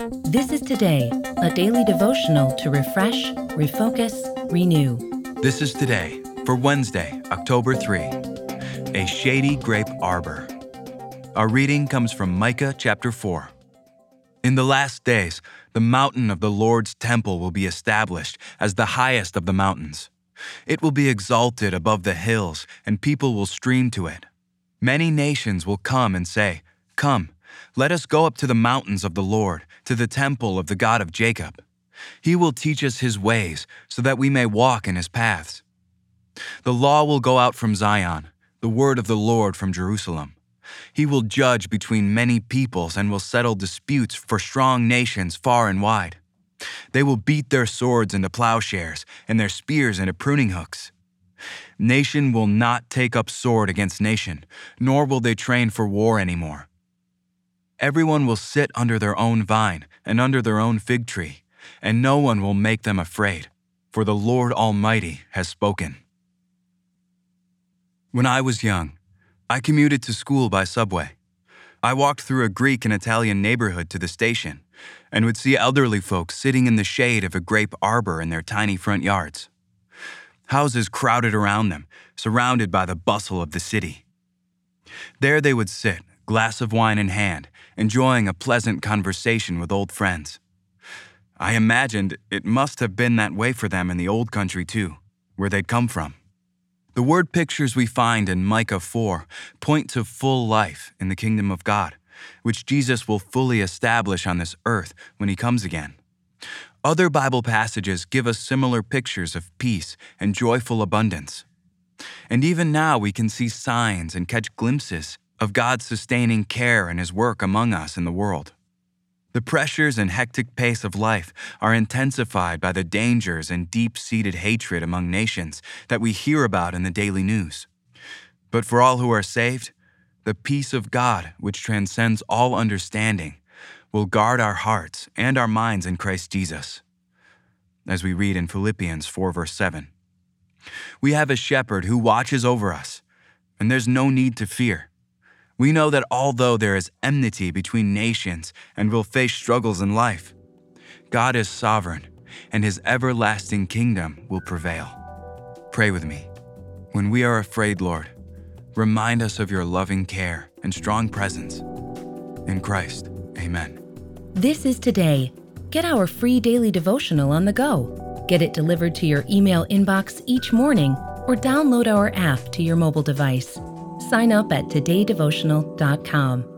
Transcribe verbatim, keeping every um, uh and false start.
This is Today, a daily devotional to refresh, refocus, renew. This is Today for Wednesday, October third, a shady grape arbor. Our reading comes from Micah chapter four. In the last days, the mountain of the Lord's temple will be established as the highest of the mountains. It will be exalted above the hills, and people will stream to it. Many nations will come and say, "Come, let us go up to the mountains of the Lord, to the temple of the God of Jacob. He will teach us his ways, so that we may walk in his paths." The law will go out from Zion, the word of the Lord from Jerusalem. He will judge between many peoples and will settle disputes for strong nations far and wide. They will beat their swords into plowshares and their spears into pruning hooks. Nation will not take up sword against nation, nor will they train for war anymore. Everyone will sit under their own vine and under their own fig tree, and no one will make them afraid, for the Lord Almighty has spoken. When I was young, I commuted to school by subway. I walked through a Greek and Italian neighborhood to the station and would see elderly folks sitting in the shade of a grape arbor in their tiny front yards. Houses crowded around them, surrounded by the bustle of the city. There they would sit, glass of wine in hand, enjoying a pleasant conversation with old friends. I imagined it must have been that way for them in the old country too, where they'd come from. The word pictures we find in Micah four point to full life in the kingdom of God, which Jesus will fully establish on this earth when he comes again. Other Bible passages give us similar pictures of peace and joyful abundance. And even now we can see signs and catch glimpses of God's sustaining care and his work among us in the world. The pressures and hectic pace of life are intensified by the dangers and deep-seated hatred among nations that we hear about in the daily news. But for all who are saved, the peace of God, which transcends all understanding, will guard our hearts and our minds in Christ Jesus. As we read in Philippians four verse seven, "We have a shepherd who watches over us, and there's no need to fear. We know that although there is enmity between nations and will face struggles in life, God is sovereign, and his everlasting kingdom will prevail." Pray with me. When we are afraid, Lord, remind us of your loving care and strong presence. In Christ, amen. This is Today. Get our free daily devotional on the go. Get it delivered to your email inbox each morning or download our app to your mobile device. Sign up at today devotional dot com.